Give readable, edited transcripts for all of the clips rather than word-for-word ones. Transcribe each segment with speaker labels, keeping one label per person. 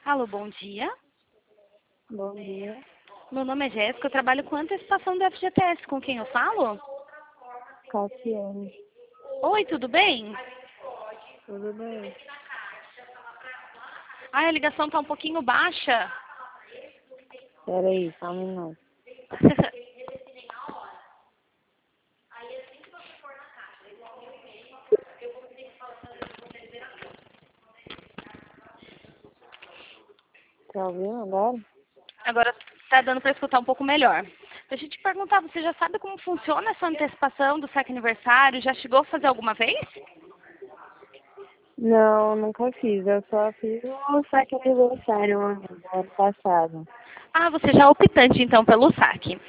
Speaker 1: Alô, bom dia.
Speaker 2: Bom dia,
Speaker 1: Meu nome é Jéssica, eu trabalho com antecipação do FGTS. Com quem eu falo?
Speaker 2: Cassiane.
Speaker 1: Oi, tudo bem?
Speaker 2: Tudo bem?
Speaker 1: Ai, a ligação tá um pouquinho baixa.
Speaker 2: Peraí, só um minuto. Tá ouvindo agora?
Speaker 1: Agora tá dando para escutar um pouco melhor. Deixa eu te perguntar, você já sabe como funciona essa antecipação do saque aniversário? Já chegou a fazer alguma vez?
Speaker 2: Não, nunca fiz. Eu só fiz o saque aniversário do ano passado.
Speaker 1: Ah, você já é optante então pelo saque.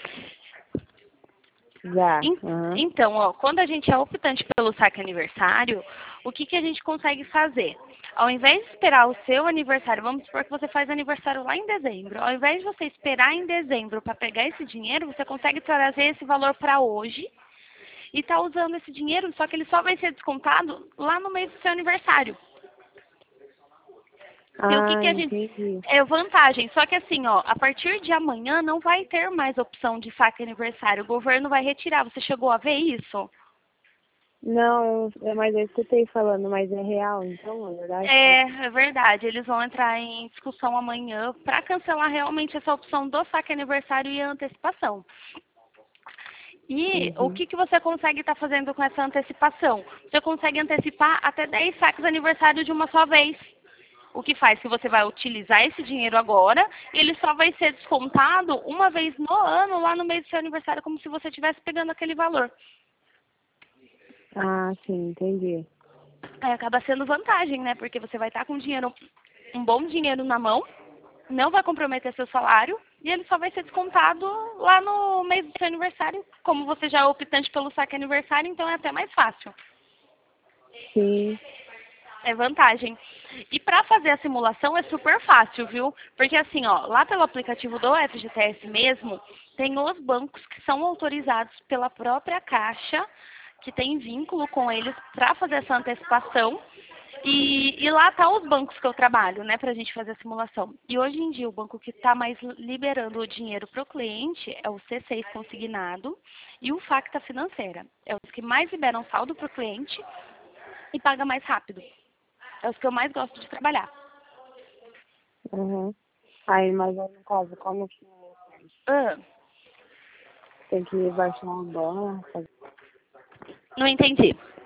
Speaker 2: Já. Aham.
Speaker 1: Então, ó, quando a gente é optante pelo saque aniversário, o que a gente consegue fazer? Ao invés de esperar o seu aniversário, vamos supor que você faz aniversário lá em dezembro. Ao invés de você esperar em dezembro para pegar esse dinheiro, você consegue trazer esse valor para hoje e tá usando esse dinheiro, só que ele só vai ser descontado lá no mês do seu aniversário. E o
Speaker 2: Ah,
Speaker 1: que a gente.
Speaker 2: entendi.
Speaker 1: É vantagem. Só que assim, ó, a partir de amanhã não vai ter mais opção de saque aniversário. O governo vai retirar. Você chegou a ver isso?
Speaker 2: Não, mas eu escutei falando, mas é real, então, é verdade?
Speaker 1: É verdade. Eles vão entrar em discussão amanhã para cancelar realmente essa opção do saque aniversário e a antecipação. E o
Speaker 2: Uhum.
Speaker 1: que você consegue estar fazendo com essa antecipação? Você consegue antecipar até 10 saques aniversário de uma só vez. O que faz que você vai utilizar esse dinheiro agora e ele só vai ser descontado uma vez no ano, lá no mês do seu aniversário, como se você estivesse pegando aquele valor.
Speaker 2: Ah, sim, entendi.
Speaker 1: Aí acaba sendo vantagem, né? Porque você vai estar com dinheiro, um bom dinheiro na mão, não vai comprometer seu salário e ele só vai ser descontado lá no mês do seu aniversário. Como você já é optante pelo saque aniversário, então é até mais fácil.
Speaker 2: Sim.
Speaker 1: É vantagem. E para fazer a simulação é super fácil, viu? Porque assim, ó, lá pelo aplicativo do FGTS mesmo, tem os bancos que são autorizados pela própria Caixa, que tem vínculo com eles para fazer essa antecipação. E lá tá os bancos que eu trabalho, né, para a gente fazer a simulação. E hoje em dia o banco que está mais liberando o dinheiro para o cliente é o C6 consignado e o Facta Financeira. É os que mais liberam saldo para o cliente e paga mais rápido. É os que eu mais gosto de trabalhar.
Speaker 2: Uhum. Aí, mas aí, no caso, como que
Speaker 1: Ah,
Speaker 2: tem que baixar um banco?
Speaker 1: não entendi.